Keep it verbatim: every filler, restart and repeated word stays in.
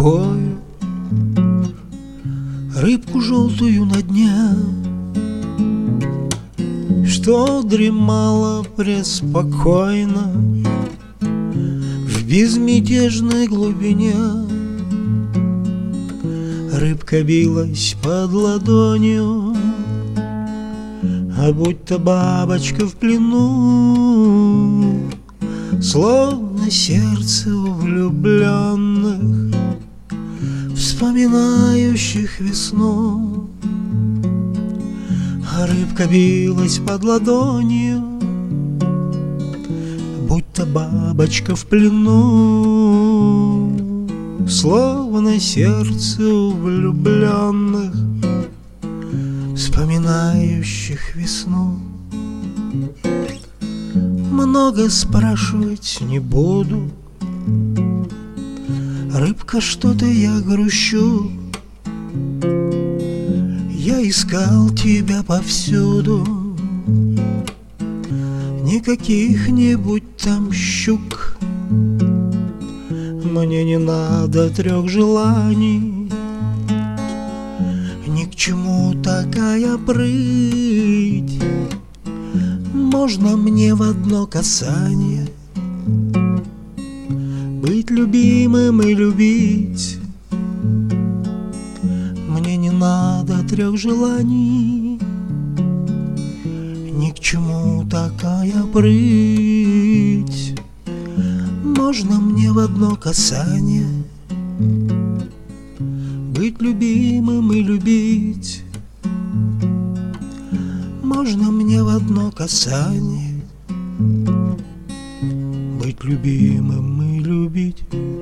рукою рыбку желтую на дне, что дремала преспокойно в безмятежной глубине. Рыбка билась под ладонью, а будто бабочка в плену, словно сердце у влюбленных, вспоминающих весну. А рыбка билась под ладонью, будто бабочка в плену, словно сердце у влюбленных, вспоминающих весну. Много спрашивать не буду, рыбка, что-то я грущу. Я искал тебя повсюду, не каких-нибудь там щук. Мне не надо трех желаний, ни к чему такая прыть. Можно мне в одно касание быть любимым и любить. Мне не надо трех желаний, ни к чему такая прыть. Можно мне в одно касание быть любимым и любить. Можно мне в одно касание быть любимым и любить.